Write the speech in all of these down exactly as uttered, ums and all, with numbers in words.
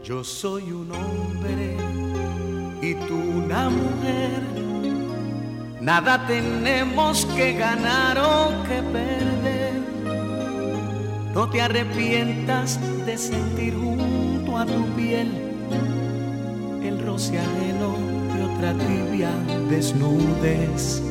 Yo soy un hombre y tú una mujer. Nada tenemos que ganar o que perder. No te arrepientas de sentir junto a tu piel el roce ajeno de otra tibia desnudez.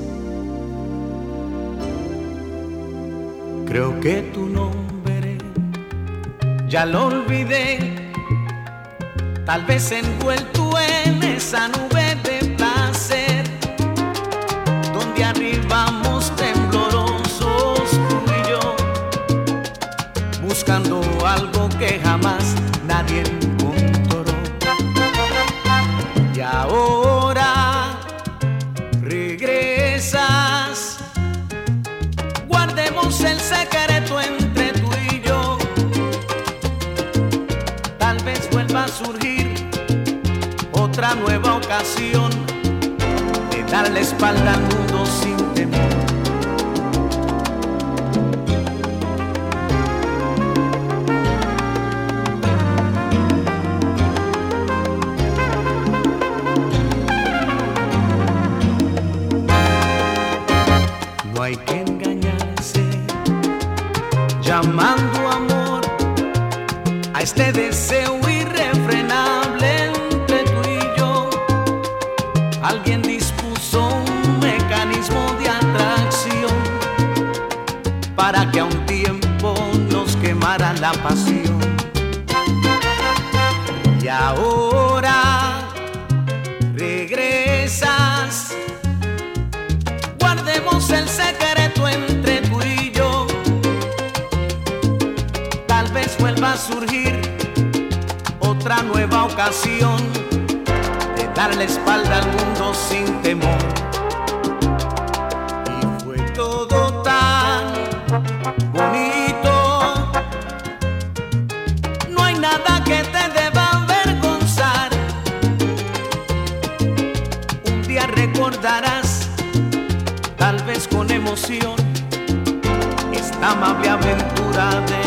Creo que tu nombre ya lo olvidé. Tal vez envuelto en esa nube de placer, donde arribamos temblorosos tú y yo, buscando algo que jamás nadie encontró. Y ahora regresas, guardemos el secreto entre tú y yo. Tal vez vuelva a surgir otra nueva ocasión de dar la espalda al mundo sin temor. No hay que engañarse llamando amor a este deseo irrefrenable entre tú y yo. Alguien dispuso un mecanismo de atracción para que a un tiempo nos quemara la pasión. Y ahora regresas, guardemos el secreto entre tú y yo. Tal vez vuelva a surgir otra nueva ocasión de dar la espalda al mundo sin temor. Y fue todo tan bonito, no hay nada que te deba avergonzar. Un día recordarás, tal vez con emoción, esta amable aventura de